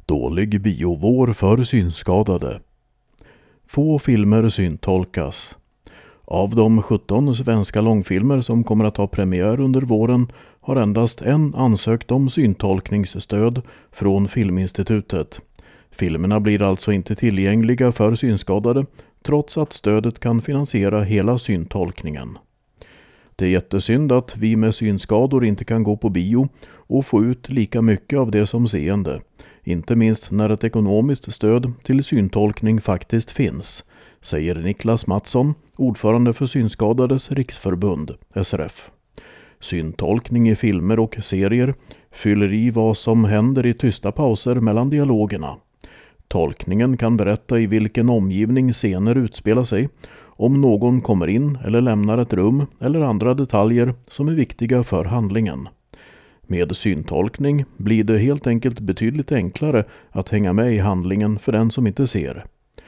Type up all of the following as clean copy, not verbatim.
Dålig biovår för synskadade. Få filmer syntolkas. Av de 17 svenska långfilmer som kommer att ha premiär under våren har endast en ansökt om syntolkningsstöd från Filminstitutet. Filmerna blir alltså inte tillgängliga för synskadade trots att stödet kan finansiera hela syntolkningen. Det är jättesynd att vi med synskador inte kan gå på bio och få ut lika mycket av det som seende. Inte minst när ett ekonomiskt stöd till syntolkning faktiskt finns, säger Niklas Mattsson, ordförande för Synskadades riksförbund, SRF. Syntolkning i filmer och serier fyller i vad som händer i tysta pauser mellan dialogerna. Tolkningen kan berätta i vilken omgivning scener utspelar sig, om någon kommer in eller lämnar ett rum eller andra detaljer som är viktiga för handlingen. Med syntolkning blir det helt enkelt betydligt enklare att hänga med i handlingen för den som inte ser.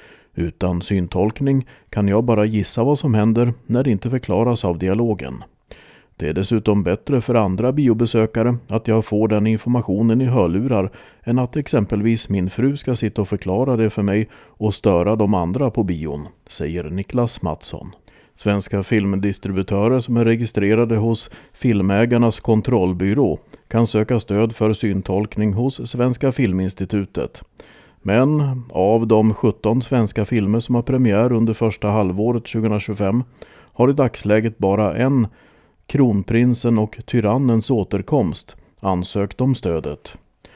Utan syntolkning kan jag bara gissa vad som händer när det inte förklaras av dialogen. Det är dessutom bättre för andra biobesökare att jag får den informationen i hörlurar än att exempelvis min fru ska sitta och förklara det för mig och störa de andra på bion, säger Niklas Mattsson. Svenska filmdistributörer som är registrerade hos Filmägarnas kontrollbyrå kan söka stöd för syntolkning hos Svenska Filminstitutet. Men av de 17 svenska filmer som har premiär under första halvåret 2025 har i dagsläget bara en, Kronprinsen och Tyrannens återkomst, ansökt om stödet.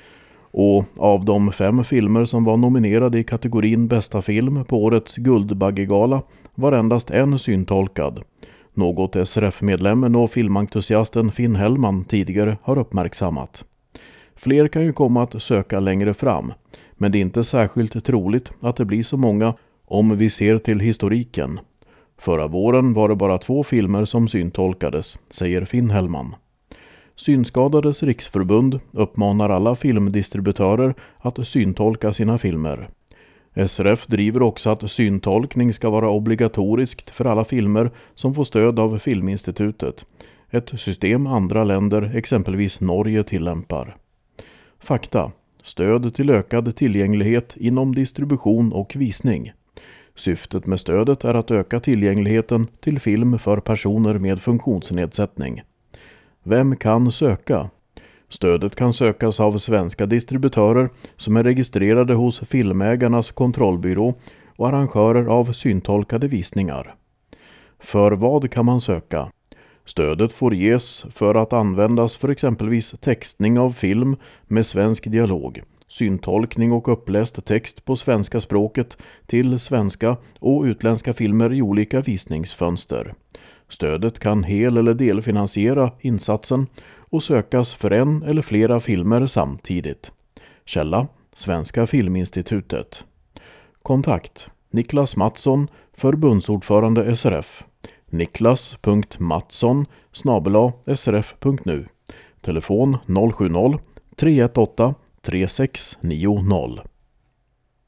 Och av de 5 filmer som var nominerade i kategorin bästa film på årets Guldbaggegala var endast en syntolkad. Något SRF-medlemmen och filmentusiasten Finn Hellman tidigare har uppmärksammat. Fler kan ju komma att söka längre fram, men det är inte särskilt troligt att det blir så många om vi ser till historiken. Förra våren var det bara 2 filmer som syntolkades, säger Finn Hellman. Synskadades riksförbund uppmanar alla filmdistributörer att syntolka sina filmer. SRF driver också att syntolkning ska vara obligatoriskt för alla filmer som får stöd av Filminstitutet. Ett system andra länder, exempelvis Norge, tillämpar. Fakta. Stöd till ökad tillgänglighet inom distribution och visning. Syftet med stödet är att öka tillgängligheten till film för personer med funktionsnedsättning. Vem kan söka? Stödet kan sökas av svenska distributörer som är registrerade hos Filmägarnas kontrollbyrå och arrangörer av syntolkade visningar. För vad kan man söka? Stödet får ges för att användas för exempelvis textning av film med svensk dialog, syntolkning och uppläst text på svenska språket till svenska och utländska filmer i olika visningsfönster. Stödet kan hel- eller delfinansiera insatsen och sökas för en eller flera filmer samtidigt. Källa: Svenska Filminstitutet. Kontakt: Niklas Mattsson, förbundsordförande SRF. niklas.mattsson@srf.nu. Telefon 070 318 3690.